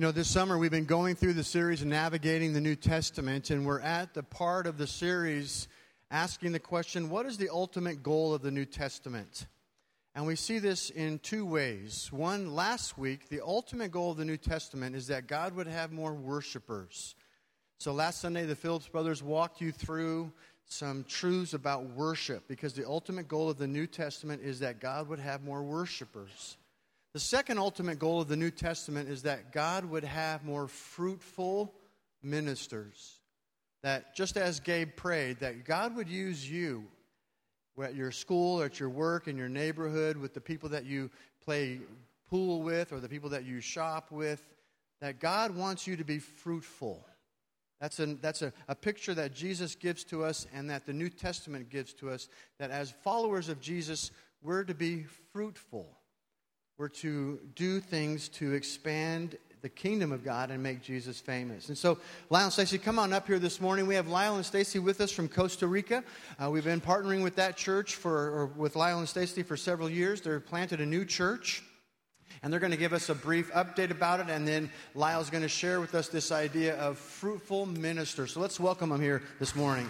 You know, this summer we've been going through the series Navigating the New Testament, and we're at the part of the series asking the question, what is the ultimate goal of the New Testament? And we see this in two ways. One, last week, the ultimate goal of the New Testament is that God would have more worshipers. So last Sunday, the Phillips brothers walked you through some truths about worship, because the ultimate goal of the New Testament is that God would have more worshipers. The second ultimate goal of the New Testament is that God would have more fruitful ministers. That just as Gabe prayed, that God would use you at your school, at your work, in your neighborhood, with the people that you play pool with or the people that you shop with, that God wants you to be fruitful. That's a picture that Jesus gives to us and that the New Testament gives to us, that as followers of Jesus, we're to be fruitful. We're to do things to expand the kingdom of God and make Jesus famous. And so, Lyle and Stacy, come on up here this morning. We have Lyle and Stacy with us from Costa Rica. We've been partnering with that church with Lyle and Stacy for several years. They've planted a new church, and they're going to give us a brief update about it, and then Lyle's going to share with us this idea of fruitful ministers. So let's welcome them here this morning.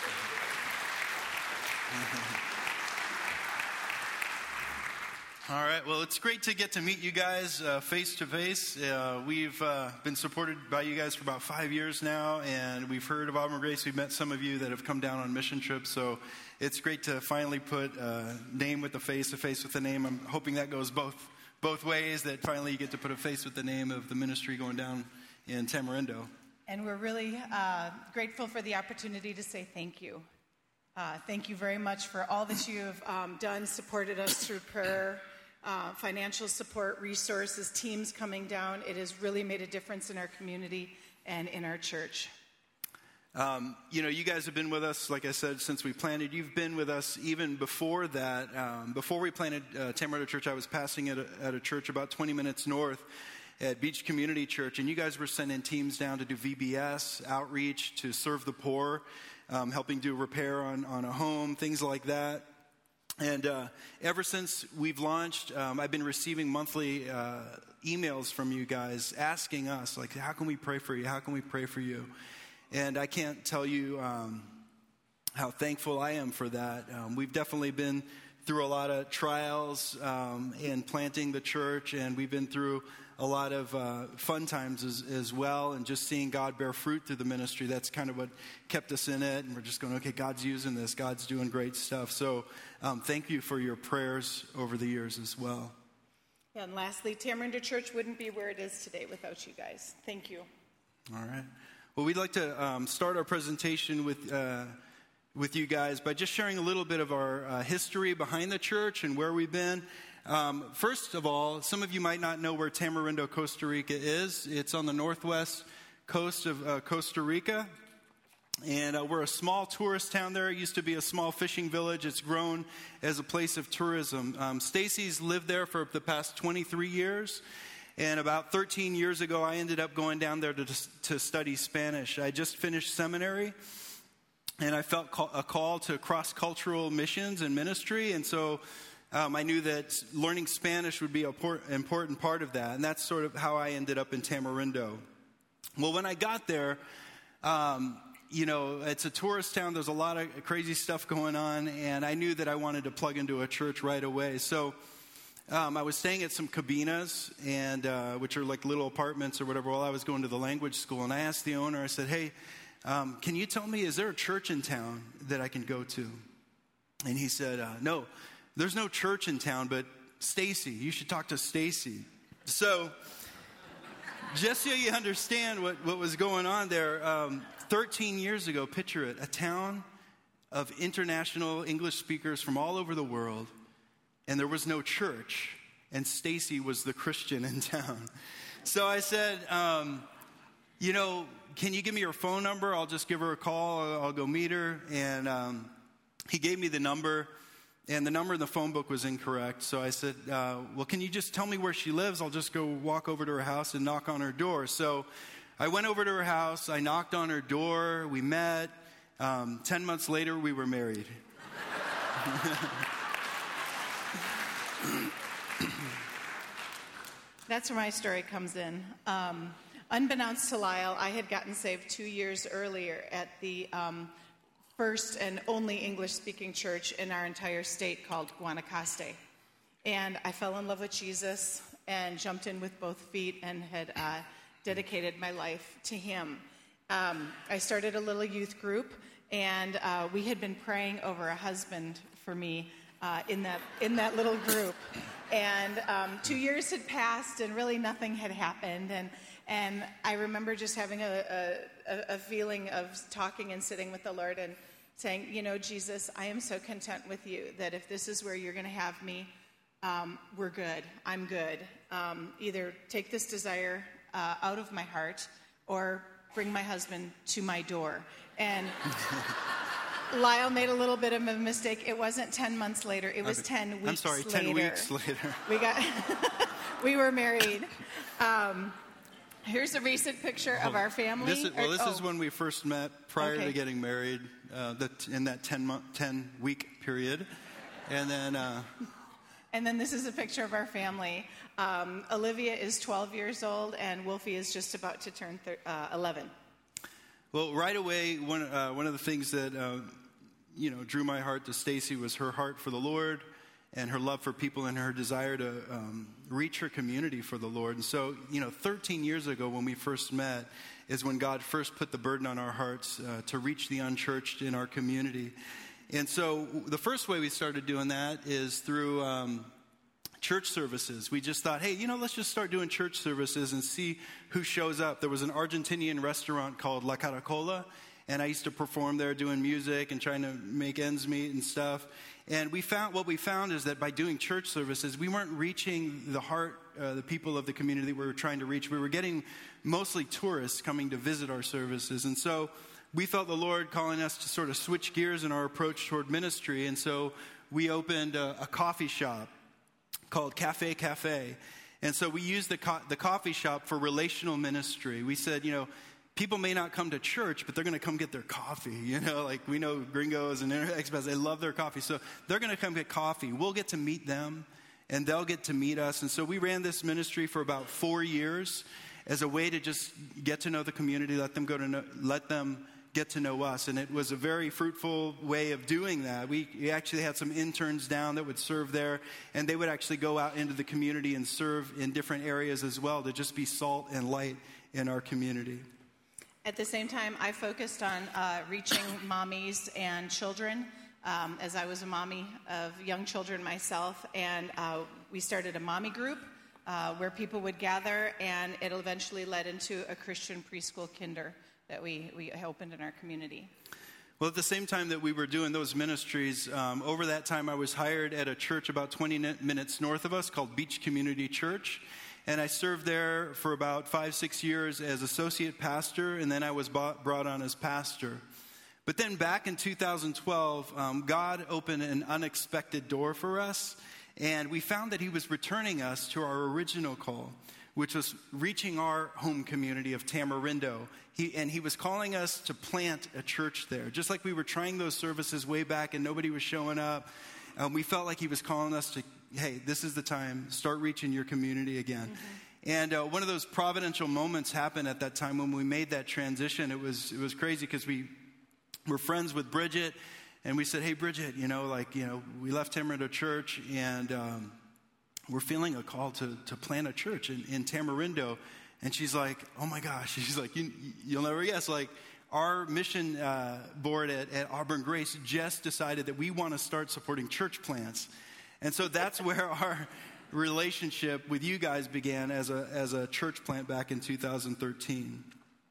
All right, well, it's great to get to meet you guys face to face. We've been supported by you guys for about 5 years now, and we've heard of Auburn Grace. We've met some of you that have come down on mission trips, so it's great to finally put a name with a face with a name. I'm hoping that goes both ways, that finally you get to put a face with the name of the ministry going down in Tamarindo. And we're really grateful for the opportunity to say thank you. Thank you very much for all that you have done, supported us through prayer, financial support, resources, teams coming down. It has really made a difference in our community and in our church. You guys have been with us, like I said, since we planted. You've been with us even before that. Before we planted Tamarindo Church, I was passing at a church about 20 minutes north at Beach Community Church, and you guys were sending teams down to do VBS, outreach, to serve the poor, helping do repair on a home, things like that. And ever since we've launched, I've been receiving monthly emails from you guys asking us, like, how can we pray for you? How can we pray for you? And I can't tell you how thankful I am for that. We've definitely been through a lot of trials in planting the church, and we've been through a lot of fun times as well, and just seeing God bear fruit through the ministry. That's kind of what kept us in it, and we're just going, okay, God's using this. God's doing great stuff. So thank you for your prayers over the years as well. Yeah, and lastly, Tamarindo Church wouldn't be where it is today without you guys. Thank you. All right. Well, we'd like to start our presentation with you guys by just sharing a little bit of our history behind the church and where we've been. First of all, some of you might not know where Tamarindo, Costa Rica is. It's on the northwest coast of Costa Rica, and we're a small tourist town there. It used to be a small fishing village. It's grown as a place of tourism. Stacy's lived there for the past 23 years, and about 13 years ago, I ended up going down there to study Spanish. I just finished seminary, and I felt a call to cross-cultural missions and ministry, and so I knew that learning Spanish would be an important part of that, and that's sort of how I ended up in Tamarindo. Well, when I got there, it's a tourist town. There's a lot of crazy stuff going on, and I knew that I wanted to plug into a church right away. So I was staying at some cabinas, and which are like little apartments or whatever, while I was going to the language school, and I asked the owner, I said, hey, can you tell me, is there a church in town that I can go to? And he said, no. There's no church in town, but Stacy, you should talk to Stacy. So, just so you understand what was going on there, 13 years ago, picture it, a town of international English speakers from all over the world, and there was no church, and Stacy was the Christian in town. So I said, can you give me your phone number? I'll just give her a call. I'll go meet her. And he gave me the number. And the number in the phone book was incorrect. So I said, well, can you just tell me where she lives? I'll just go walk over to her house and knock on her door. So I went over to her house. I knocked on her door. We met. 10 months later, we were married. That's where my story comes in. Unbeknownst to Lyle, I had gotten saved 2 years earlier at the first and only English-speaking church in our entire state called Guanacaste. And I fell in love with Jesus and jumped in with both feet and had dedicated my life to him. I started a little youth group, and we had been praying over a husband for me in that little group. And 2 years had passed, and really nothing had happened. And I remember just having a feeling of talking and sitting with the Lord and saying, you know, Jesus, I am so content with you that if this is where you're going to have me, we're good. I'm good. Either take this desire out of my heart or bring my husband to my door. And Lyle made a little bit of a mistake. It wasn't 10 months later. It was 10 weeks later. 10 weeks later. We were married. Here's a recent picture of our family. This is when we first met prior to getting married, in that 10-week period. And then... And then this is a picture of our family. Olivia is 12 years old, and Wolfie is just about to turn 11. Well, right away, one of the things that drew my heart to Stacy was her heart for the Lord and her love for people and her desire to reach her community for the Lord. And so, 13 years ago when we first met is when God first put the burden on our hearts to reach the unchurched in our community. And so the first way we started doing that is through church services. We just thought, hey, let's just start doing church services and see who shows up. There was an Argentinian restaurant called La Caracola, and I used to perform there doing music and trying to make ends meet and stuff. And what we found is that by doing church services, we weren't reaching the people of the community we were trying to reach. We were getting mostly tourists coming to visit our services. And so we felt the Lord calling us to sort of switch gears in our approach toward ministry. And so we opened a coffee shop called Cafe Cafe. And so we used the coffee shop for relational ministry. We said, people may not come to church, but they're going to come get their coffee. Like we know gringos and expats, they love their coffee. So they're going to come get coffee. We'll get to meet them, and they'll get to meet us. And so we ran this ministry for about 4 years as a way to just get to know the community, let them get to know us. And it was a very fruitful way of doing that. We actually had some interns down that would serve there, and they would actually go out into the community and serve in different areas as well to just be salt and light in our community. At the same time, I focused on reaching mommies and children, as I was a mommy of young children myself, and we started a mommy group where people would gather, and it eventually led into a Christian preschool kinder that we opened in our community. Well, at the same time that we were doing those ministries, over that time I was hired at a church about 20 minutes north of us called Beach Community Church. And I served there for about 5-6 years as associate pastor, and then I was brought on as pastor. But then back in 2012, God opened an unexpected door for us, and we found that he was returning us to our original call, which was reaching our home community of Tamarindo. He was calling us to plant a church there. Just like we were trying those services way back and nobody was showing up, we felt like he was calling us to, hey, this is the time, start reaching your community again. Mm-hmm. And one of those providential moments happened at that time when we made that transition. It was crazy because we were friends with Bridget, and we said, hey, Bridget, we left Tamarindo Church, and we're feeling a call to plant a church in Tamarindo. And she's like, oh my gosh. She's like, you'll never guess. Like, our mission board at Auburn Grace just decided that we want to start supporting church plants. And so that's where our relationship with you guys began as a church plant back in 2013.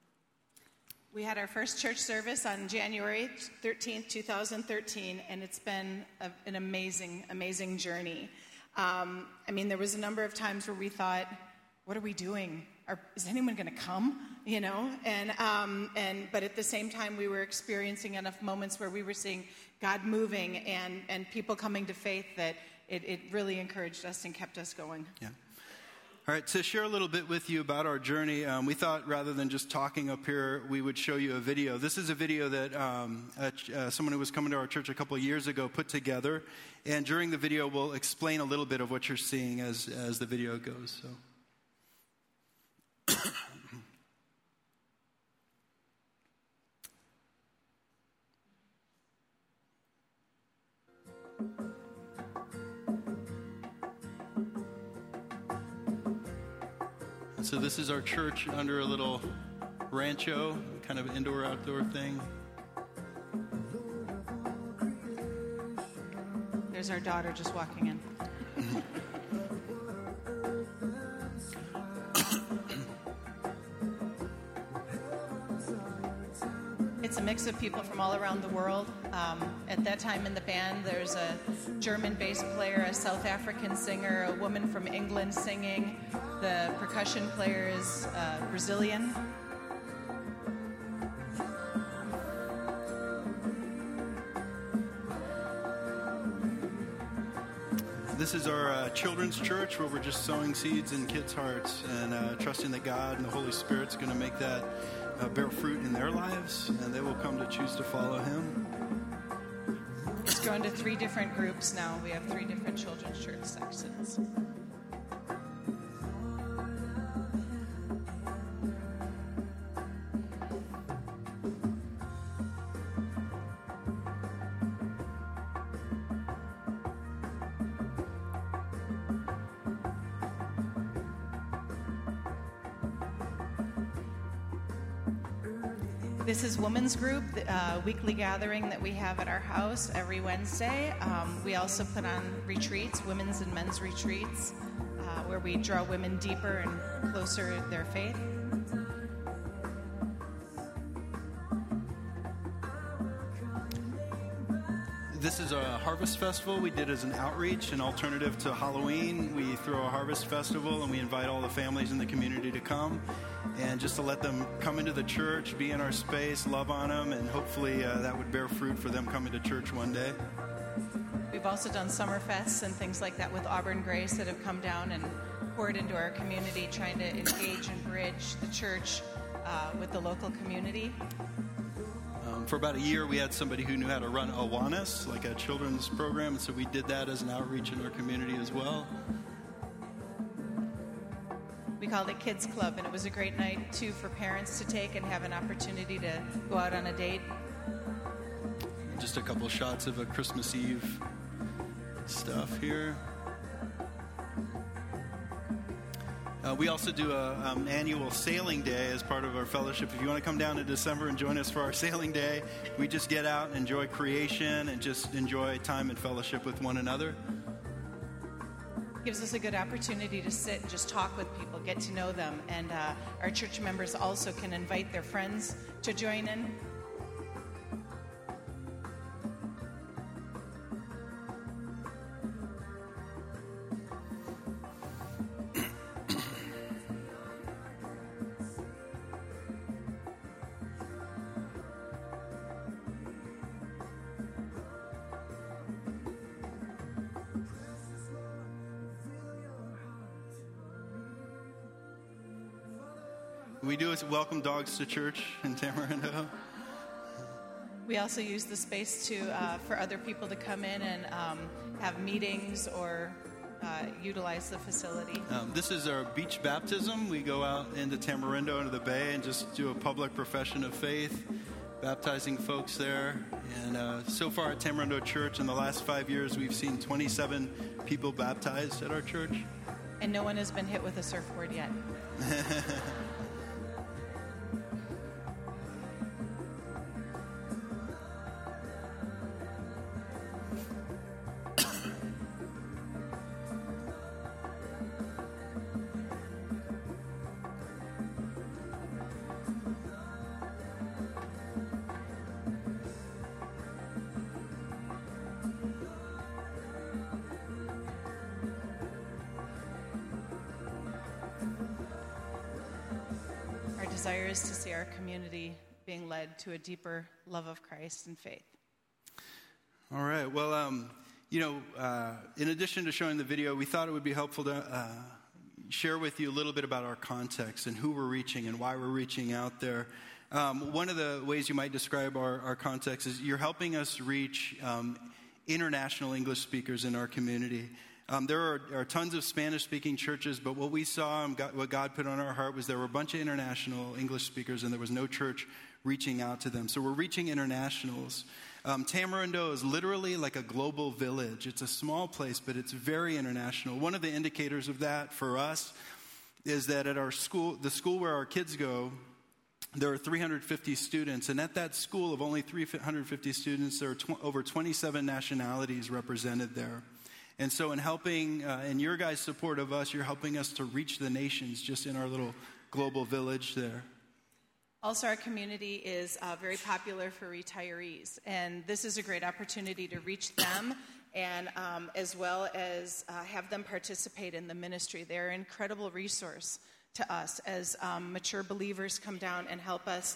We had our first church service on January 13th, 2013, and it's been an amazing, amazing journey. There was a number of times where we thought, what are we doing? Is anyone going to come? But at the same time, we were experiencing enough moments where we were seeing God moving and people coming to faith that it really encouraged us and kept us going. Yeah. All right, to share a little bit with you about our journey, we thought rather than just talking up here, we would show you a video. This is a video that someone who was coming to our church a couple of years ago put together. And during the video, we'll explain a little bit of what you're seeing as the video goes. So. So this is our church under a little rancho, kind of indoor-outdoor thing. There's our daughter just walking in. It's a mix of people from all around the world. At that time in the band, there's a German bass player, a South African singer, a woman from England singing. The percussion player is Brazilian. This is our children's church where we're just sowing seeds in kids' hearts and trusting that God and the Holy Spirit's going to make that bear fruit in their lives, and they will come to choose to follow Him. It's grown to 3 different groups now. We have 3 different children's church sections. This is Women's Group, the weekly gathering that we have at our house every Wednesday. We also put on retreats, women's and men's retreats, where we draw women deeper and closer to their faith. This is a harvest festival we did as an outreach, an alternative to Halloween. We throw a harvest festival and we invite all the families in the community to come and just to let them come into the church, be in our space, love on them, and hopefully that would bear fruit for them coming to church one day. We've also done summer fests and things like that with Auburn Grace that have come down and poured into our community, trying to engage and bridge the church with the local community. For about a year, we had somebody who knew how to run Awanas, like a children's program, and so we did that as an outreach in our community as well. We called it Kids Club, and it was a great night, too, for parents to take and have an opportunity to go out on a date. Just a couple shots of a Christmas Eve stuff here. We also do an annual sailing day as part of our fellowship. If you want to come down in December and join us for our sailing day, we just get out and enjoy creation and just enjoy time and fellowship with one another. Gives us a good opportunity to sit and just talk with people, get to know them. And our church members also can invite their friends to join in. We do is welcome dogs to church in Tamarindo. We also use the space to for other people to come in and have meetings or utilize the facility. This is our beach baptism. We go out into Tamarindo, into the bay, and just do a public profession of faith, baptizing folks there. And so far at Tamarindo Church, in the last 5 years, we've seen 27 people baptized at our church. And no one has been hit with a surfboard yet. Desire is to see our community being led to a deeper love of Christ and faith. All right. Well, in addition to showing the video, we thought it would be helpful to share with you a little bit about our context and who we're reaching and why we're reaching out there. One of the ways you might describe our context is you're helping us reach international English speakers in our community. There are tons of Spanish-speaking churches, but what we saw and what God put on our heart was there were a bunch of international English speakers, and there was no church reaching out to them. So we're reaching internationals. Tamarindo is literally like a global village. It's a small place, but it's very international. One of the indicators of that for us is that at our school, the school where our kids go, there are 350 students. And at that school of only 350 students, there are over 27 nationalities represented there. And so in helping, in your guys' support of us, you're helping us to reach the nations just in our little global village there. Also, our community is very popular for retirees, and this is a great opportunity to reach them and as well as have them participate in the ministry. They're an incredible resource to us as mature believers come down and help us.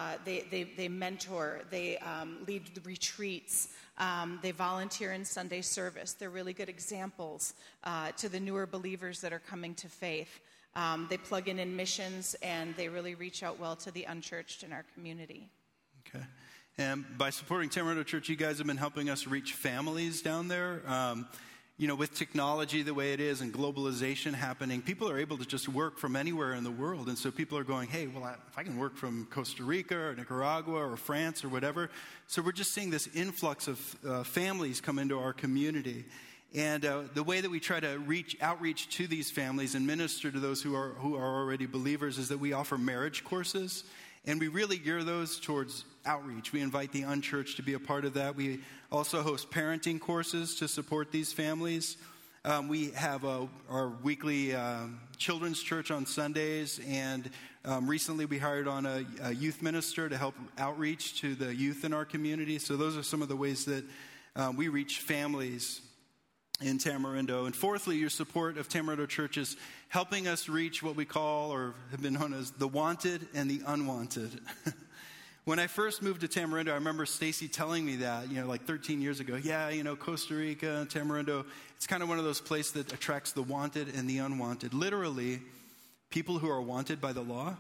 They mentor, they lead the retreats, they volunteer in Sunday service. They're really good examples to the newer believers that are coming to faith. They plug in missions, and they really reach out well to the unchurched in our community. Okay. And by supporting Tamarindo Church, you guys have been helping us reach families down there. With technology the way it is and globalization happening, people are able to just work from anywhere in the world. And so people are going, hey, well, if I can work from Costa Rica or Nicaragua or France or whatever. So we're just seeing this influx of families come into our community. And the way that we try to outreach to these families and minister to those who are already believers is that we offer marriage courses, and we really gear those towards outreach. We invite the unchurched to be a part of that. We also host parenting courses to support these families. We have our weekly children's church on Sundays, and recently we hired on a youth minister to help outreach to the youth in our community. So those are some of the ways that we reach families in Tamarindo. And fourthly, your support of Tamarindo Church is helping us reach what we call, or have been known as, the wanted and the unwanted. When I first moved to Tamarindo, I remember Stacy telling me that, like 13 years ago. Yeah, Costa Rica, Tamarindo, it's kind of one of those places that attracts the wanted and the unwanted. Literally, people who are wanted by the law.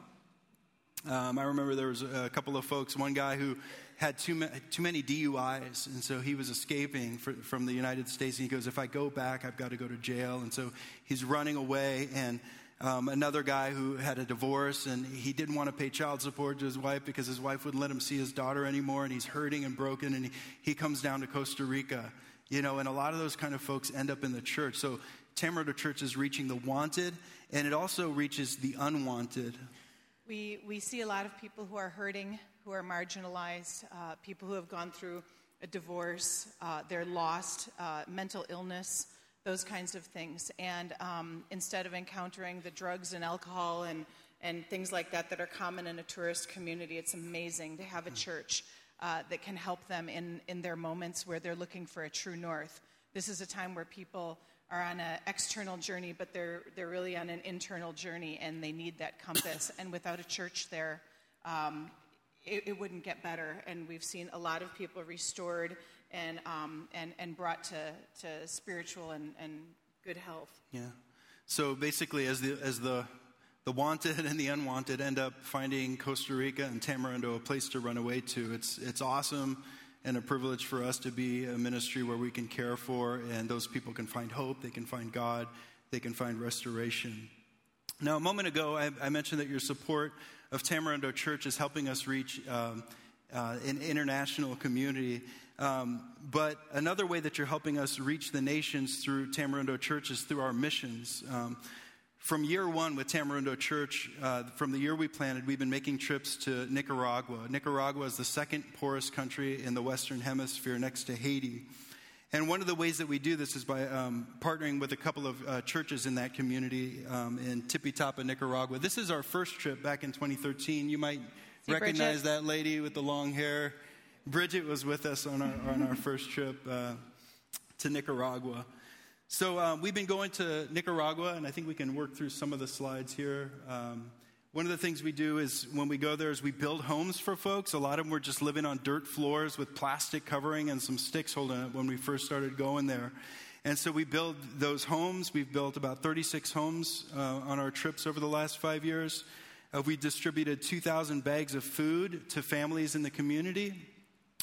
I remember there was a couple of folks, one guy who had too many DUIs, and so he was escaping from the United States, and he goes, if I go back, I've got to go to jail. And so he's running away, and another guy who had a divorce, and he didn't want to pay child support to his wife because his wife wouldn't let him see his daughter anymore, and he's hurting and broken, and he comes down to Costa Rica, and a lot of those kind of folks end up in the church. So Tamarindo Church is reaching the wanted, and it also reaches the unwanted. We see a lot of people who are hurting, who are marginalized, people who have gone through a divorce, they're lost, mental illness, those kinds of things. And instead of encountering the drugs and alcohol and things like that are common in a tourist community, it's amazing to have a church that can help them in their moments where they're looking for a true north. This is a time where people are on an external journey, but they're really on an internal journey, and they need that compass. And without a church there, it wouldn't get better. And we've seen a lot of people restored and brought to spiritual and good health. Yeah. So basically, as the wanted and the unwanted end up finding Costa Rica and Tamarindo a place to run away to, it's awesome. And a privilege for us to be a ministry where we can care for, and those people can find hope, they can find God, they can find restoration. Now, a moment ago, I mentioned that your support of Tamarindo Church is helping us reach an international community. But another way that you're helping us reach the nations through Tamarindo Church is through our missions. From year one with Tamarindo Church, from the year we planted, we've been making trips to Nicaragua. Nicaragua is the second poorest country in the Western Hemisphere next to Haiti. And one of the ways that we do this is by partnering with a couple of churches in that community in Tipitapa, Nicaragua. This is our first trip back in 2013. You might recognize that lady with the long hair. Bridget was with us on our first trip to Nicaragua. So we've been going to Nicaragua, and I think we can work through some of the slides here. One of the things we do is when we go there is we build homes for folks. A lot of them were just living on dirt floors with plastic covering and some sticks holding it when we first started going there. And so we build those homes. We've built about 36 homes on our trips over the last 5 years. We distributed 2,000 bags of food to families in the community.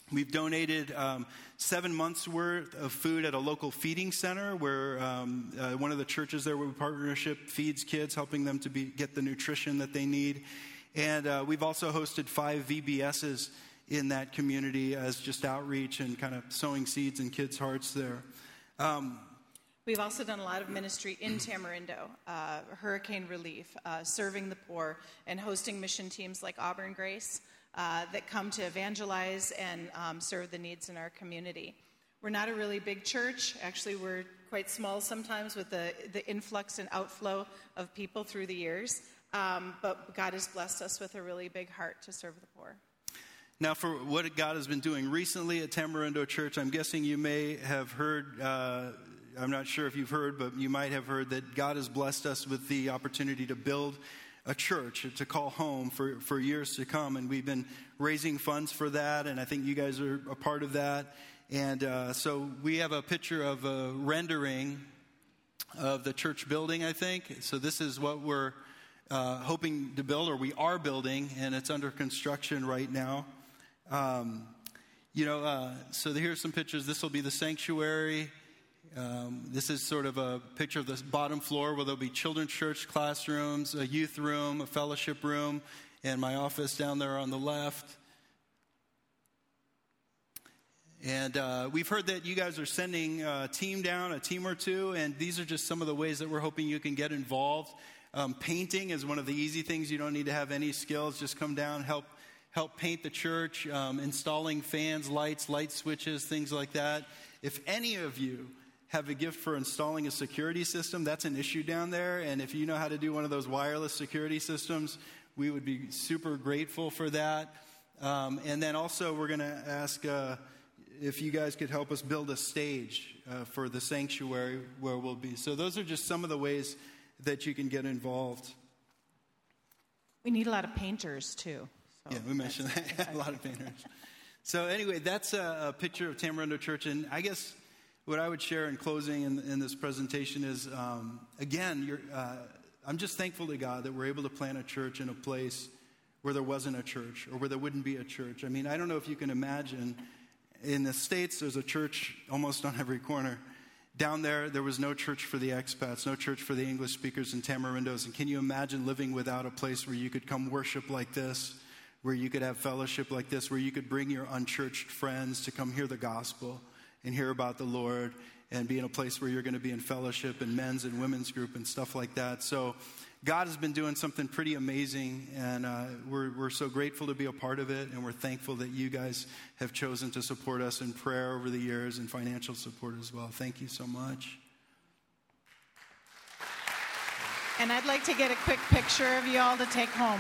We've donated 7 months' worth of food at a local feeding center where one of the churches there with partnership feeds kids, helping them to get the nutrition that they need. And we've also hosted 5 VBSs in that community as just outreach and kind of sowing seeds in kids' hearts there. We've also done a lot of ministry in Tamarindo, hurricane relief, serving the poor, and hosting mission teams like Auburn Grace that come to evangelize and serve the needs in our community. We're not a really big church. Actually, we're quite small sometimes with the influx and outflow of people through the years. But God has blessed us with a really big heart to serve the poor. Now, for what God has been doing recently at Tamarindo Church, I'm guessing you may have heard, I'm not sure if you've heard, but you might have heard that God has blessed us with the opportunity to build a church to call home for years to come. And we've been raising funds for that, and I think you guys are a part of that. And so we have a picture of a rendering of the church building, I think. So this is what we're hoping to build, or we are building, and it's under construction right now. So here's some pictures. This will be the sanctuary. This is sort of a picture of the bottom floor where there'll be children's church classrooms, a youth room, a fellowship room, and my office down there on the left. And we've heard that you guys are sending a team down, a team or two, and these are just some of the ways that we're hoping you can get involved. Painting is one of the easy things. You don't need to have any skills. Just come down, help paint the church, installing fans, lights, light switches, things like that. If any of you have a gift for installing a security system, that's an issue down there. And if you know how to do one of those wireless security systems, we would be super grateful for that. And then also we're going to ask if you guys could help us build a stage for the sanctuary where we'll be. So those are just some of the ways that you can get involved. We need a lot of painters, too. So yeah, we mentioned that. A lot of painters. So anyway, that's a picture of Tamarindo Church. And I guess what I would share in closing in this presentation is, again, I'm just thankful to God that we're able to plant a church in a place where there wasn't a church or where there wouldn't be a church. I mean, I don't know if you can imagine. In the States, there's a church almost on every corner. Down there was no church for the expats, no church for the English speakers in Tamarindos. And can you imagine living without a place where you could come worship like this, where you could have fellowship like this, where you could bring your unchurched friends to come hear the gospel and hear about the Lord and be in a place where you're going to be in fellowship and men's and women's group and stuff like that. So God has been doing something pretty amazing, and we're so grateful to be a part of it, and we're thankful that you guys have chosen to support us in prayer over the years and financial support as well. Thank you so much. And I'd like to get a quick picture of you all to take home.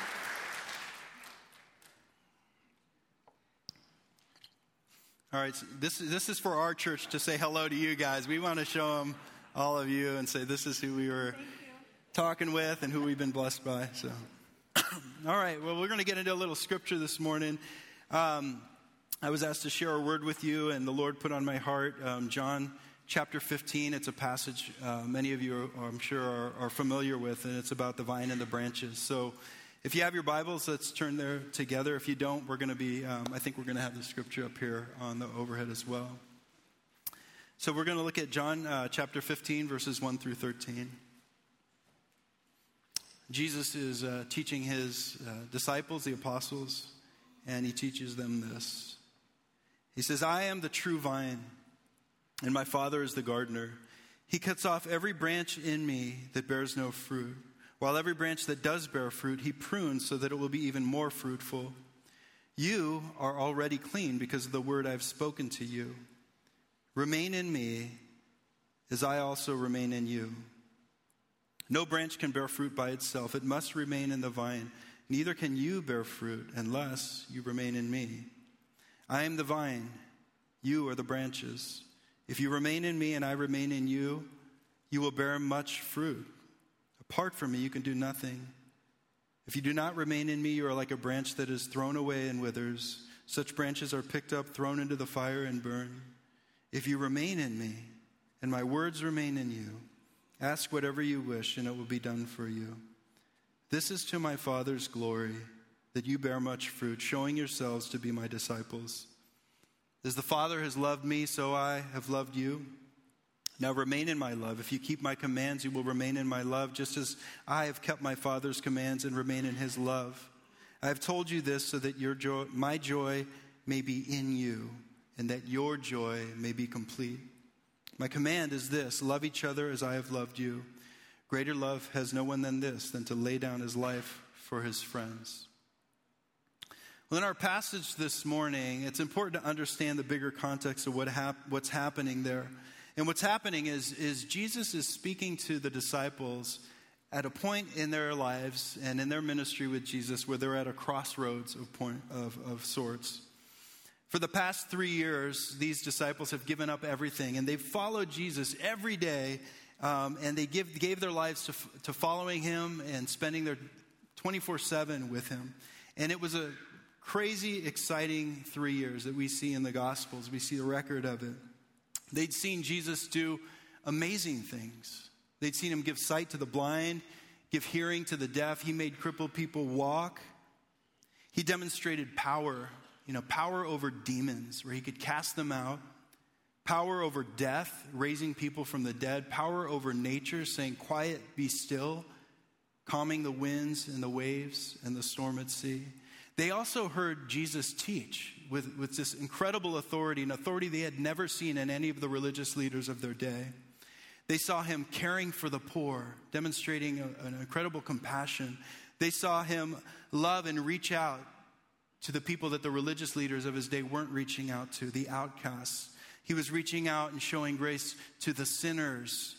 All right, so this is for our church to say hello to you guys. We want to show them, all of you, and say this is who we were talking with and who we've been blessed by. So, all right, well, we're going to get into a little scripture this morning. I was asked to share a word with you, and the Lord put on my heart John chapter 15. It's a passage many of you, I'm sure, are familiar with, and it's about the vine and the branches. So if you have your Bibles, let's turn there together. If you don't, we're going to be, I think we're going to have the scripture up here on the overhead as well. So we're going to look at John chapter 15, verses 1 through 13. Jesus is teaching his disciples, the apostles, and he teaches them this. He says, I am the true vine, and my Father is the gardener. He cuts off every branch in me that bears no fruit, while every branch that does bear fruit, he prunes so that it will be even more fruitful. You are already clean because of the word I have spoken to you. Remain in me as I also remain in you. No branch can bear fruit by itself. It must remain in the vine. Neither can you bear fruit unless you remain in me. I am the vine. You are the branches. If you remain in me and I remain in you, you will bear much fruit. Apart from me, you can do nothing. If you do not remain in me, you are like a branch that is thrown away and withers. Such branches are picked up, thrown into the fire, and burned. If you remain in me and my words remain in you, ask whatever you wish, and it will be done for you. This is to my Father's glory, that you bear much fruit, showing yourselves to be my disciples. As the Father has loved me, so I have loved you. Now remain in my love. If you keep my commands, you will remain in my love, just as I have kept my Father's commands and remain in his love. I have told you this so that my joy may be in you, and that your joy may be complete. My command is this: love each other as I have loved you. Greater love has no one than this, than to lay down his life for his friends. Well, in our passage this morning, it's important to understand the bigger context of what's happening there. And what's happening is Jesus is speaking to the disciples at a point in their lives and in their ministry with Jesus where they're at a crossroads of sorts. For the past 3 years, these disciples have given up everything, and they've followed Jesus every day, and they gave their lives to following him and spending their 24/7 with him. And it was a crazy, exciting 3 years that we see in the Gospels. We see the record of it. They'd seen Jesus do amazing things. They'd seen him give sight to the blind, give hearing to the deaf. He made crippled people walk. He demonstrated power, power over demons, where he could cast them out. Power over death, raising people from the dead. Power over nature, saying, quiet, be still, calming the winds and the waves and the storm at sea. They also heard Jesus teach with this incredible authority, an authority they had never seen in any of the religious leaders of their day. They saw him caring for the poor, demonstrating an incredible compassion. They saw him love and reach out to the people that the religious leaders of his day weren't reaching out to, the outcasts. He was reaching out and showing grace to the sinners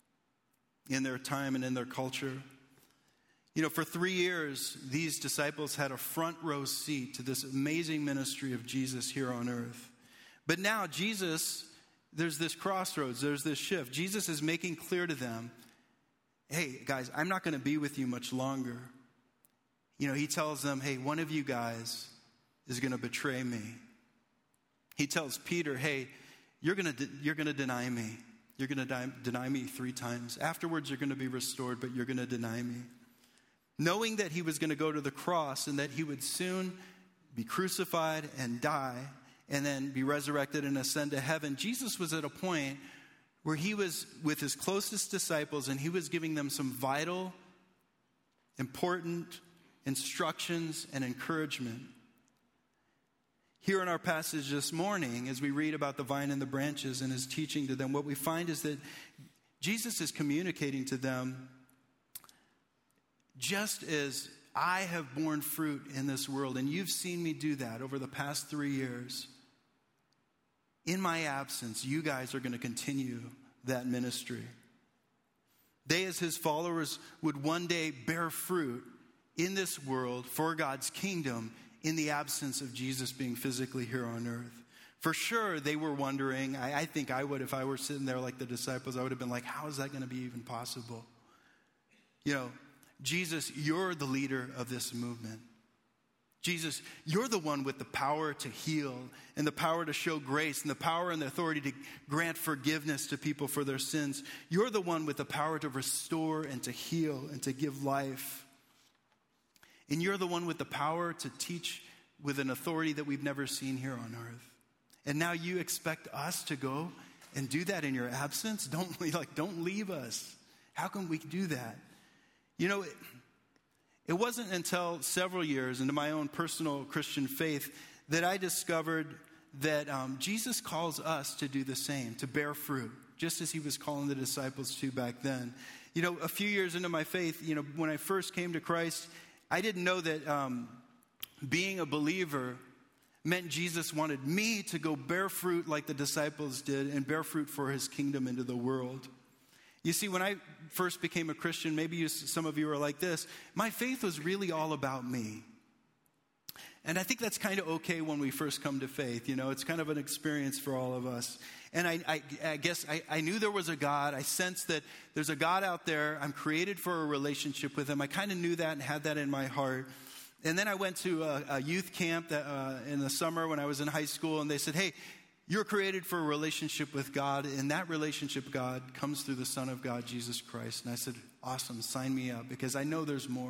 in their time and in their culture. For 3 years, these disciples had a front row seat to this amazing ministry of Jesus here on earth. But now Jesus, there's this crossroads, there's this shift. Jesus is making clear to them, hey, guys, I'm not going to be with you much longer. He tells them, hey, one of you guys is going to betray me. He tells Peter, hey, you're going to deny me. You're going to deny me 3 times. Afterwards, you're going to be restored, but you're going to deny me. Knowing that he was going to go to the cross and that he would soon be crucified and die and then be resurrected and ascend to heaven, Jesus was at a point where he was with his closest disciples and he was giving them some vital, important instructions and encouragement. Here in our passage this morning, as we read about the vine and the branches and his teaching to them, what we find is that Jesus is communicating to them, just as I have borne fruit in this world, and you've seen me do that over the past 3 years, in my absence, you guys are going to continue that ministry. They, as his followers, would one day bear fruit in this world for God's kingdom in the absence of Jesus being physically here on earth. For sure, they were wondering, I think I would, if I were sitting there like the disciples, I would have been like, how is that going to be even possible? Jesus, you're the leader of this movement. Jesus, you're the one with the power to heal and the power to show grace and the power and the authority to grant forgiveness to people for their sins. You're the one with the power to restore and to heal and to give life. And you're the one with the power to teach with an authority that we've never seen here on earth. And now you expect us to go and do that in your absence? Don't leave us. How can we do that? It wasn't until several years into my own personal Christian faith that I discovered that Jesus calls us to do the same, to bear fruit, just as he was calling the disciples to back then. A few years into my faith, when I first came to Christ, I didn't know that being a believer meant Jesus wanted me to go bear fruit like the disciples did and bear fruit for his kingdom into the world. You see, when I first became a Christian, maybe some of you are like this, my faith was really all about me. And I think that's kind of okay when we first come to faith. It's kind of an experience for all of us. And I guess I knew there was a God. I sensed that there's a God out there. I'm created for a relationship with him. I kind of knew that and had that in my heart. And then I went to a youth camp in the summer when I was in high school, and they said, hey, you're created for a relationship with God, and that relationship with God comes through the Son of God, Jesus Christ. And I said, awesome, sign me up, because I know there's more.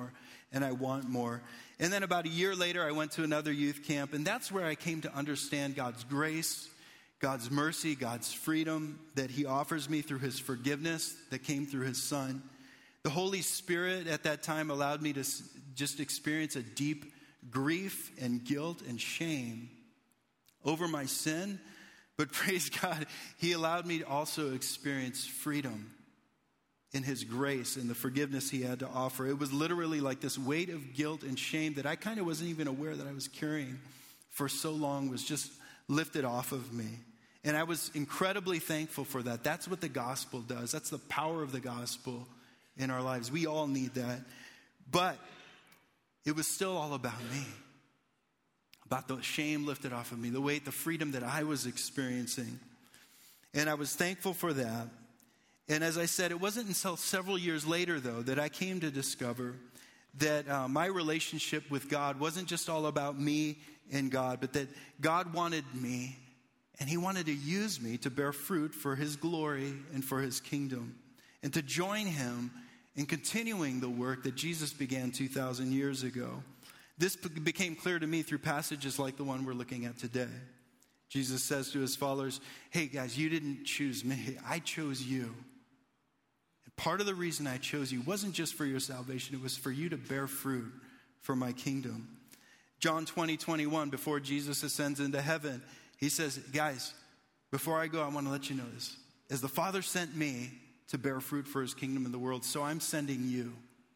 and I want more. And then about a year later, I went to another youth camp, and that's where I came to understand God's grace, God's mercy, God's freedom that he offers me through his forgiveness that came through his son. The Holy Spirit at that time allowed me to just experience a deep grief and guilt and shame over my sin. But praise God, he allowed me to also experience freedom in his grace and the forgiveness he had to offer. It was literally like this weight of guilt and shame that I kind of wasn't even aware that I was carrying for so long was just lifted off of me. And I was incredibly thankful for that. That's what the gospel does. That's the power of the gospel in our lives. We all need that. But it was still all about me. About the shame lifted off of me, the weight, the freedom that I was experiencing. And I was thankful for that. And as I said, it wasn't until several years later, though, that I came to discover that my relationship with God wasn't just all about me and God, but that God wanted me, and he wanted to use me to bear fruit for his glory and for his kingdom, and to join him in continuing the work that Jesus began 2,000 years ago. This became clear to me through passages like the one we're looking at today. Jesus says to his followers, hey guys, you didn't choose me, I chose you. And part of the reason I chose you wasn't just for your salvation, it was for you to bear fruit for my kingdom. John 20:21, before Jesus ascends into heaven, he says, guys, before I go, I want to let you know this. As the Father sent me to bear fruit for his kingdom in the world, so I'm sending you.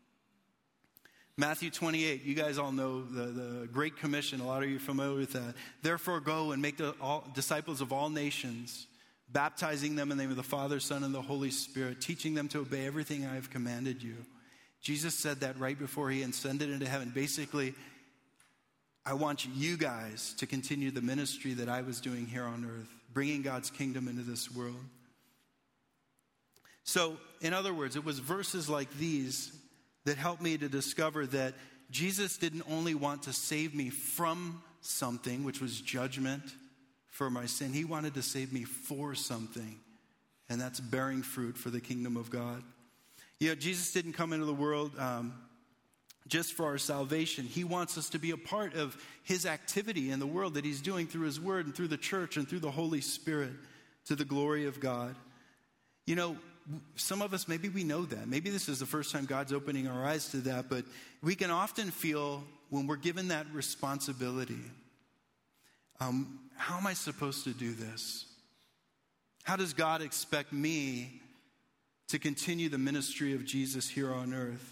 Matthew 28, you guys all know the Great Commission. A lot of you are familiar with that. Therefore, go and make disciples of all nations, baptizing them in the name of the Father, Son, and the Holy Spirit, teaching them to obey everything I have commanded you. Jesus said that right before he ascended into heaven. Basically, I want you guys to continue the ministry that I was doing here on earth, bringing God's kingdom into this world. So, in other words, it was verses like these that helped me to discover that Jesus didn't only want to save me from something, which was judgment for my sin. He wanted to save me for something, and that's bearing fruit for the kingdom of God. You know, Jesus didn't come into the world just for our salvation. He wants us to be a part of his activity in the world that he's doing through his word and through the church and through the Holy Spirit to the glory of God. You know, some of us, maybe we know that. Maybe this is the first time God's opening our eyes to that, but we can often feel when we're given that responsibility, how am I supposed to do this? How does God expect me to continue the ministry of Jesus here on earth?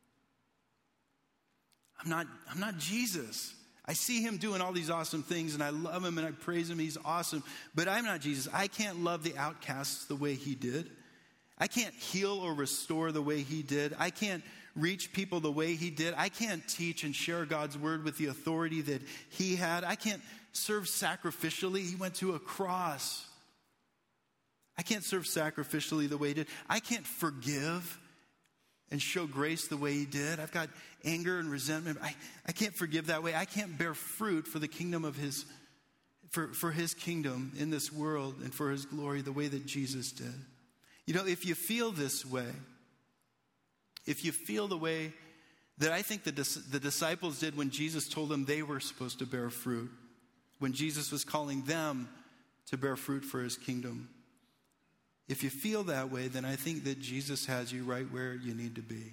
I'm not Jesus. I see him doing all these awesome things, and I love him and I praise him. He's awesome. But I'm not Jesus. I can't love the outcasts the way he did. I can't heal or restore the way he did. I can't reach people the way he did. I can't teach and share God's word with the authority that he had. I can't serve sacrificially. He went to a cross. I can't serve sacrificially the way he did. I can't forgive and show grace the way he did. I've got anger and resentment. I can't forgive that way. I can't bear fruit for the kingdom of his, for his kingdom in this world and for his glory the way that Jesus did. You know, if you feel this way, if you feel the way that I think the disciples did when Jesus told them they were supposed to bear fruit, when Jesus was calling them to bear fruit for his kingdom, if you feel that way, then I think that Jesus has you right where you need to be.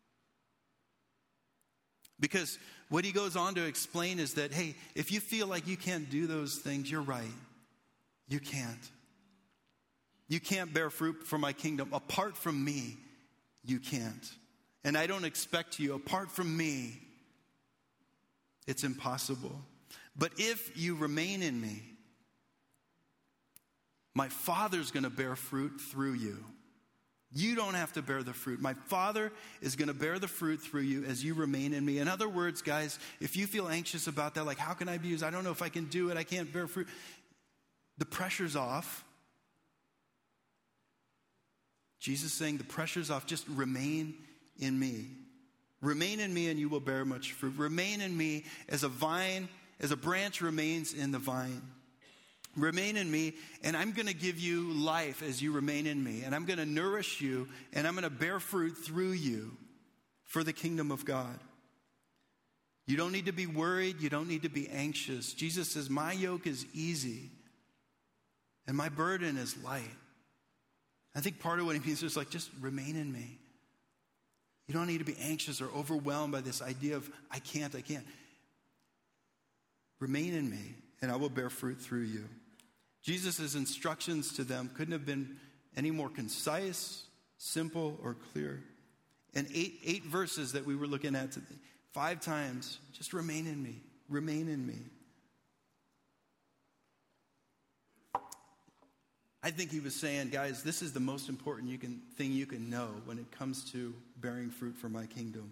Because what he goes on to explain is that, hey, if you feel like you can't do those things, you're right. You can't. You can't bear fruit for my kingdom. Apart from me, you can't. And I don't expect you. Apart from me, it's impossible. But if you remain in me, my Father's going to bear fruit through you. You don't have to bear the fruit. My Father is going to bear the fruit through you as you remain in me. In other words, guys, if you feel anxious about that, like how can I be used? I don't know if I can do it. I can't bear fruit. The pressure's off. Jesus is saying the pressure's off. Just remain in me. Remain in me and you will bear much fruit. Remain in me as a vine, as a branch remains in the vine. Remain in me, and I'm going to give you life as you remain in me. And I'm going to nourish you, and I'm going to bear fruit through you for the kingdom of God. You don't need to be worried. You don't need to be anxious. Jesus says, my yoke is easy and my burden is light. I think part of what he means is like, just remain in me. You don't need to be anxious or overwhelmed by this idea of, I can't. Remain in me, and I will bear fruit through you. Jesus' instructions to them couldn't have been any more concise, simple, or clear. And eight verses that we were looking at today, 5 times, just remain in me, remain in me. I think he was saying, guys, this is the most important thing you can know when it comes to bearing fruit for my kingdom.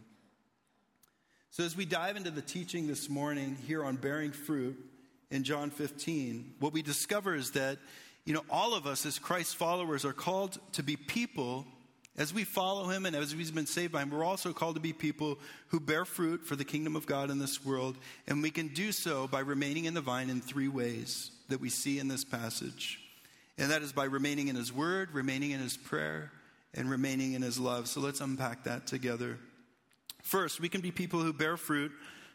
So as we dive into the teaching this morning here on bearing fruit in John 15, what we discover is that, all of us as Christ's followers are called to be people, as we follow him and as we've been saved by him, we're also called to be people who bear fruit for the kingdom of God in this world. And we can do so by remaining in the vine in 3 ways that we see in this passage. And that is by remaining in his word, remaining in his prayer, and remaining in his love. So let's unpack that together. First, we can be people who bear fruit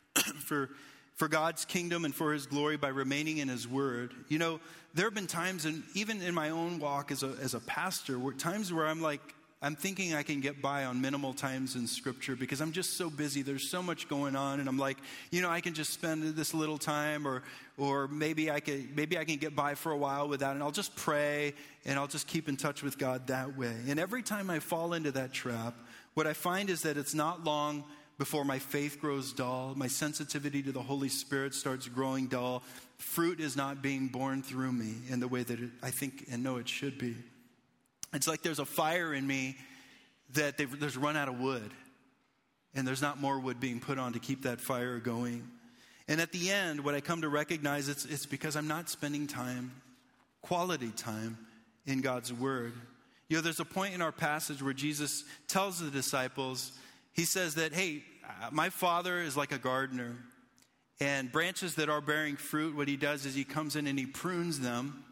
for God's kingdom and for his glory by remaining in his word. There have been times, and even in my own walk as a pastor, times where I'm thinking I can get by on minimal times in scripture because I'm just so busy. There's so much going on, and I'm like, I can just spend this little time, or maybe I can get by for a while without, and I'll just pray and I'll just keep in touch with God that way. And every time I fall into that trap, what I find is that it's not long before my faith grows dull, my sensitivity to the Holy Spirit starts growing dull. Fruit is not being born through me in the way that I think and know it should be. It's like there's a fire in me that there's run out of wood, and there's not more wood being put on to keep that fire going. And at the end, what I come to recognize, it's because I'm not spending time, quality time, in God's word. There's a point in our passage where Jesus tells the disciples, he says that, hey, my Father is like a gardener, and branches that are bearing fruit, what he does is he comes in and he prunes them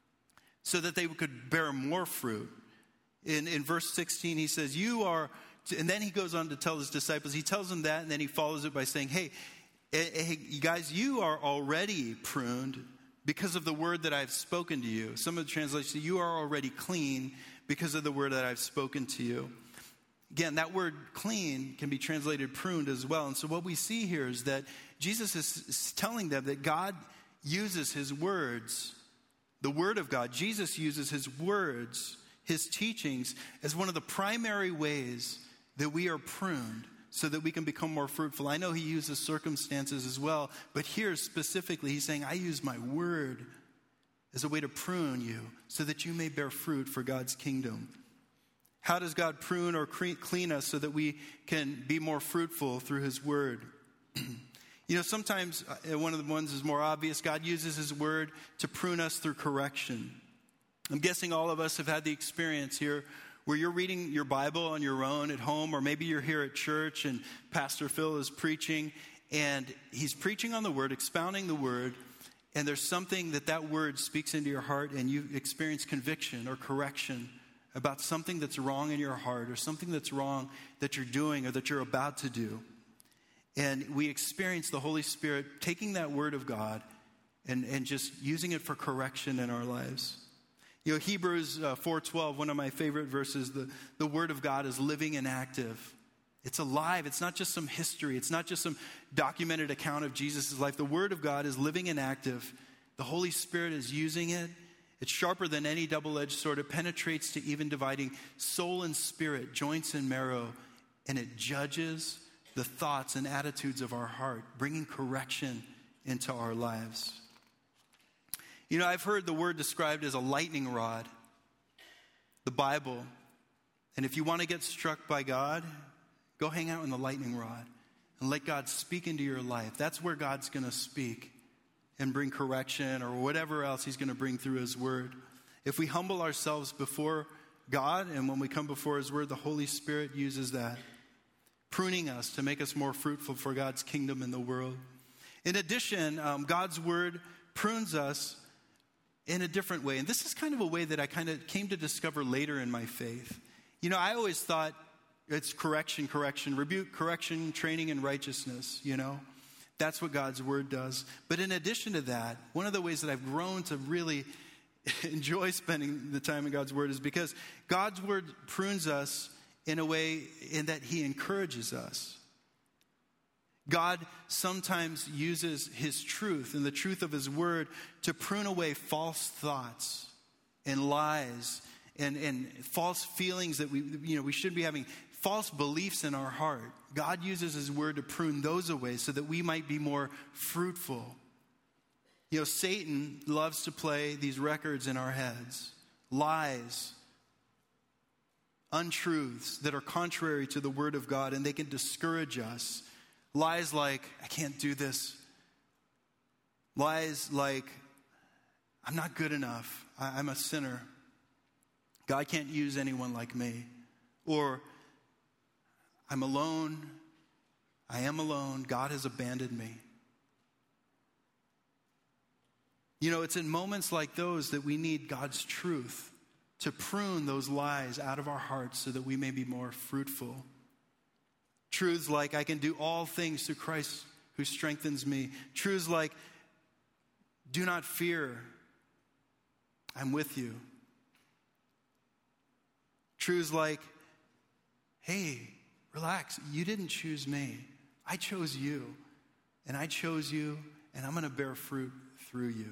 so that they could bear more fruit. In verse 16, he says, and then he goes on to tell his disciples, he tells them that, and then he follows it by saying, hey, you guys, you are already pruned because of the word that I've spoken to you. Some of the translations say, you are already clean because of the word that I've spoken to you. Again, that word clean can be translated pruned as well. And so what we see here is that Jesus is telling them that God uses his words, the word of God. Jesus uses his words, his teachings, as one of the primary ways that we are pruned so that we can become more fruitful. I know he uses circumstances as well, but here specifically he's saying, I use my word as a way to prune you so that you may bear fruit for God's kingdom. How does God prune or clean us so that we can be more fruitful through his word? Sometimes one of the ones is more obvious. God uses his word to prune us through correction. I'm guessing all of us have had the experience here where you're reading your Bible on your own at home, or maybe you're here at church and Pastor Phil is preaching, and he's preaching on the word, expounding the word, and there's something that word speaks into your heart, and you experience conviction or correction about something that's wrong in your heart, or something that's wrong that you're doing or that you're about to do. And we experience the Holy Spirit taking that word of God and just using it for correction in our lives. Hebrews 4:12, one of my favorite verses, the word of God is living and active. It's alive. It's not just some history. It's not just some documented account of Jesus' life. The word of God is living and active. The Holy Spirit is using it. It's sharper than any double-edged sword. It penetrates to even dividing soul and spirit, joints and marrow, and it judges the thoughts and attitudes of our heart, bringing correction into our lives. I've heard the word described as a lightning rod, the Bible. And if you want to get struck by God, go hang out in the lightning rod and let God speak into your life. That's where God's going to speak and bring correction or whatever else he's going to bring through his word. If we humble ourselves before God, and when we come before his word, the Holy Spirit uses that, pruning us to make us more fruitful for God's kingdom in the world. In addition, God's word prunes us in a different way. And this is kind of a way that I kind of came to discover later in my faith. I always thought it's correction, rebuke, correction, training in righteousness, That's what God's word does. But in addition to that, one of the ways that I've grown to really enjoy spending the time in God's word is because God's word prunes us in a way in that he encourages us. God sometimes uses his truth and the truth of his word to prune away false thoughts and lies and false feelings that we shouldn't be having, false beliefs in our heart. God uses his word to prune those away so that we might be more fruitful. Satan loves to play these records in our heads, lies, untruths that are contrary to the word of God, and they can discourage us. Lies like, I can't do this. Lies like, I'm not good enough. I'm a sinner. God can't use anyone like me. Or, I'm alone. I am alone. God has abandoned me. It's in moments like those that we need God's truth to prune those lies out of our hearts so that we may be more fruitful. Truths like, I can do all things through Christ who strengthens me. Truths like, do not fear. I'm with you. Truths like, hey, relax. You didn't choose me. I chose you. And I chose you, and I'm going to bear fruit through you.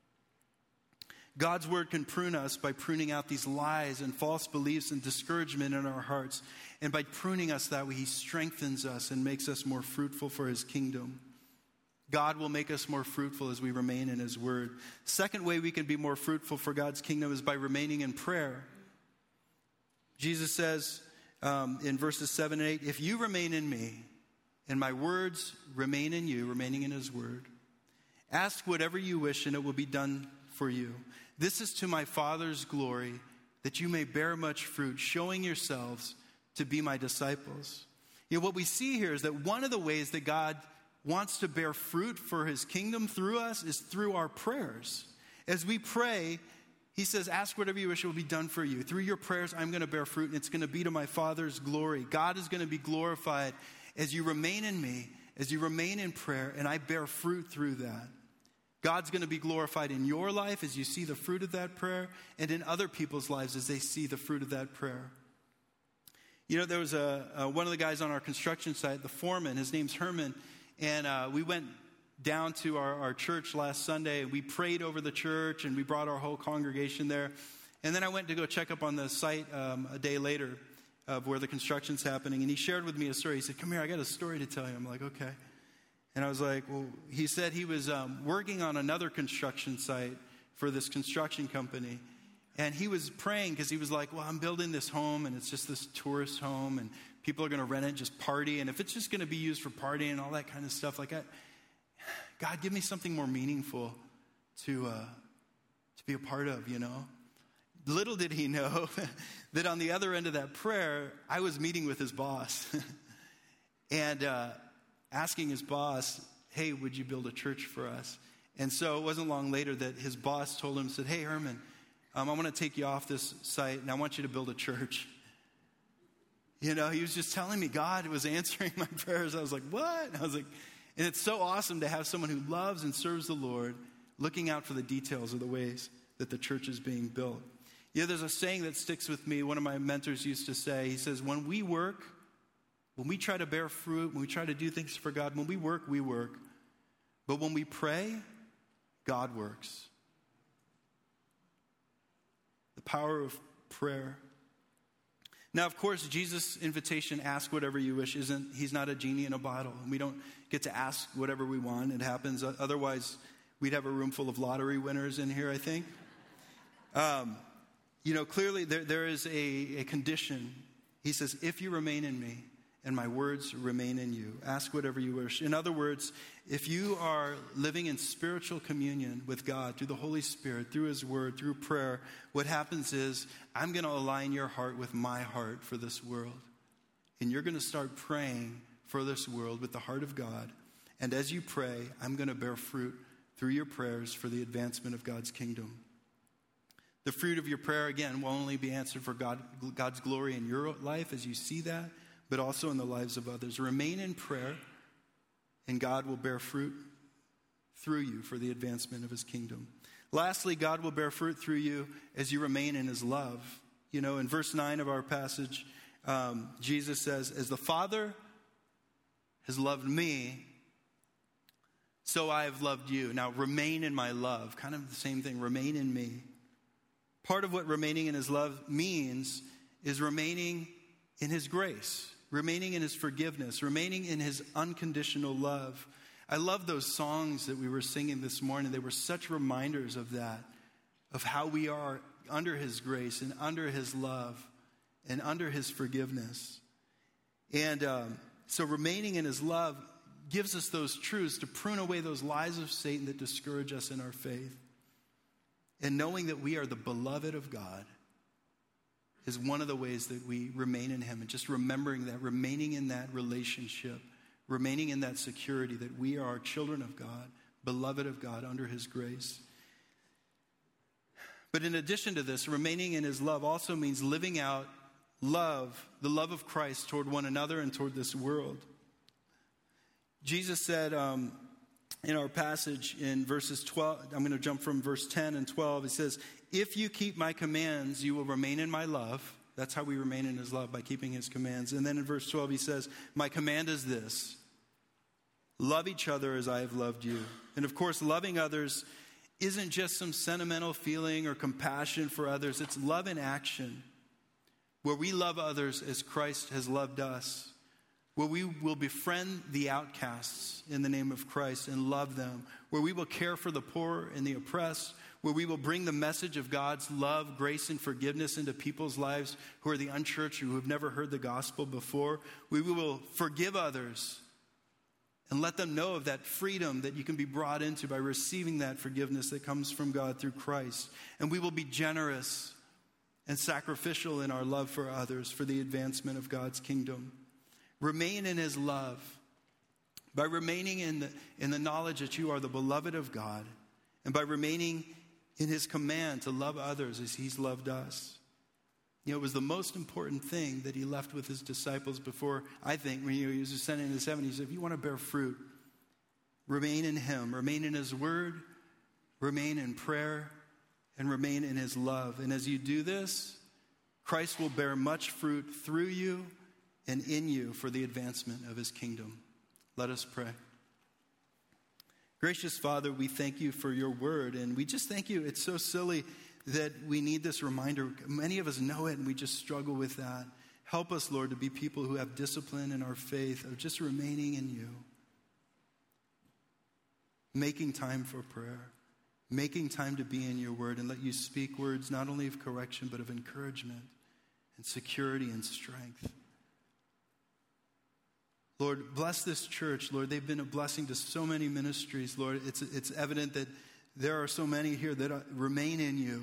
God's word can prune us by pruning out these lies and false beliefs and discouragement in our hearts. And by pruning us that way, he strengthens us and makes us more fruitful for his kingdom. God will make us more fruitful as we remain in his word. Second way we can be more fruitful for God's kingdom is by remaining in prayer. Jesus says in verses 7 and 8, if you remain in me and my words remain in you, remaining in his word, ask whatever you wish and it will be done for you. This is to my Father's glory, that you may bear much fruit, showing yourselves to be my disciples. What we see here is that one of the ways that God wants to bear fruit for his kingdom through us is through our prayers. As we pray, he says, ask whatever you wish, it will be done for you. Through your prayers, I'm going to bear fruit, and it's going to be to my Father's glory. God is going to be glorified as you remain in me, as you remain in prayer, and I bear fruit through that. God's going to be glorified in your life as you see the fruit of that prayer, and in other people's lives as they see the fruit of that prayer. There was one of the guys on our construction site, the foreman, his name's Herman, and we went down to our church last Sunday, and we prayed over the church, and we brought our whole congregation there. And then I went to go check up on the site a day later of where the construction's happening, and he shared with me a story. He said, come here, I got a story to tell you. I'm like, okay. And I was like, well, he said he was working on another construction site for this construction company. And he was praying because he was like, well, I'm building this home and it's just this tourist home and people are going to rent it and just party. And if it's just going to be used for partying and all that kind of stuff, like, God, give me something more meaningful to be a part of, Little did he know that on the other end of that prayer, I was meeting with his boss. And asking his boss, hey, would you build a church for us? And so it wasn't long later that his boss told him, said, hey, Herman, I want to take you off this site and I want you to build a church. He was just telling me God was answering my prayers. I was like, what? And I was like, and it's so awesome to have someone who loves and serves the Lord looking out for the details of the ways that the church is being built. There's a saying that sticks with me. One of my mentors used to say, he says, when we work, when we try to bear fruit, when we try to do things for God, when we work, we work. But when we pray, God works. The power of prayer. Now, of course, Jesus' invitation, ask whatever you wish, he's not a genie in a bottle. We don't get to ask whatever we want. It happens. Otherwise, we'd have a room full of lottery winners in here, I think. Clearly there is a condition. He says, if you remain in me, and my words remain in you. Ask whatever you wish. In other words, if you are living in spiritual communion with God through the Holy Spirit, through his word, through prayer, what happens is I'm going to align your heart with my heart for this world. And you're going to start praying for this world with the heart of God. And as you pray, I'm going to bear fruit through your prayers for the advancement of God's kingdom. The fruit of your prayer, again, will only be answered for God's glory in your life as you see that, but also in the lives of others. Remain in prayer and God will bear fruit through you for the advancement of his kingdom. Lastly, God will bear fruit through you as you remain in his love. You know, in verse 9 of our passage, Jesus says, as the Father has loved me, so I have loved you. Now remain in my love. Kind of the same thing, remain in me. Part of what remaining in his love means is remaining in his grace, remaining in his forgiveness, remaining in his unconditional love. I love those songs that we were singing this morning. They were such reminders of that, of how we are under his grace and under his love and under his forgiveness. And so remaining in his love gives us those truths to prune away those lies of Satan that discourage us in our faith. And knowing that we are the beloved of God is one of the ways that we remain in him. And just remembering that, remaining in that relationship, remaining in that security that we are children of God, beloved of God, under his grace. But in addition to this, remaining in his love also means living out love, the love of Christ toward one another and toward this world. Jesus said in our passage in verses 12, I'm going to jump from verse 10 and 12. He says, if you keep my commands, you will remain in my love. That's how we remain in his love, by keeping his commands. And then in verse 12, he says, my command is this: love each other as I have loved you. And of course, loving others isn't just some sentimental feeling or compassion for others. It's love in action, where we love others as Christ has loved us, where we will befriend the outcasts in the name of Christ and love them, where we will care for the poor and the oppressed, where we will bring the message of God's love, grace, and forgiveness into people's lives who are the unchurched, who have never heard the gospel before. We will forgive others and let them know of that freedom that you can be brought into by receiving that forgiveness that comes from God through Christ. And we will be generous and sacrificial in our love for others for the advancement of God's kingdom. Remain in his love by remaining in the knowledge that you are the beloved of God, and by remaining in his command to love others as he's loved us. You know, it was the most important thing that he left with his disciples before, I think, when he was ascending into heaven. He said, if you want to bear fruit, remain in him, remain in his word, remain in prayer, and remain in his love. And as you do this, Christ will bear much fruit through you and in you for the advancement of his kingdom. Let us pray. Gracious Father, we thank you for your word, and we just thank you. It's so silly that we need this reminder. Many of us know it, and we just struggle with that. Help us, Lord, to be people who have discipline in our faith, of just remaining in you, making time for prayer, making time to be in your word, and let you speak words not only of correction, but of encouragement and security and strength. Lord, bless this church. Lord, they've been a blessing to so many ministries. Lord, it's evident that there are so many here that remain in you,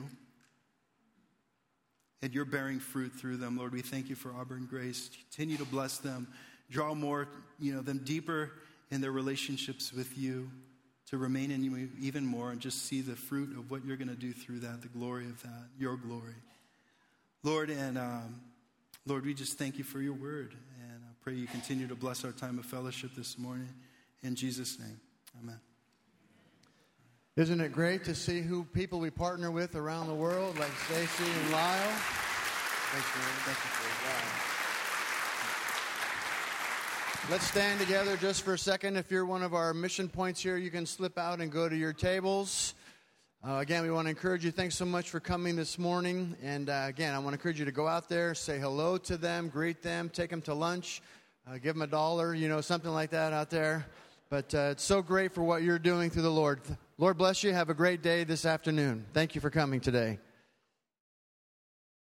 and you're bearing fruit through them. Lord, we thank you for Auburn Grace. Continue to bless them. Draw more, them deeper in their relationships with you, to remain in you even more and just see the fruit of what you're going to do through that, the glory of that, your glory. Lord, and Lord, we just thank you for your word. Pray you continue to bless our time of fellowship this morning. In Jesus' name, amen. Isn't it great to see who people we partner with around the world, like Stacy and Lyle? Thanks, man. Thank you for that. Let's stand together just for a second. If you're one of our mission points here, you can slip out and go to your tables. Again, we want to encourage you. Thanks so much for coming this morning. And again, I want to encourage you to go out there, say hello to them, greet them, take them to lunch, give them $1, something like that out there. But it's so great for what you're doing through the Lord. Lord bless you. Have a great day this afternoon. Thank you for coming today.